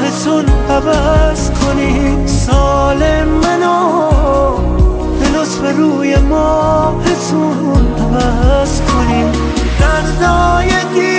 راهتون عوض کنین سال منو به لطف روی ماهتون عوض کنین. دردای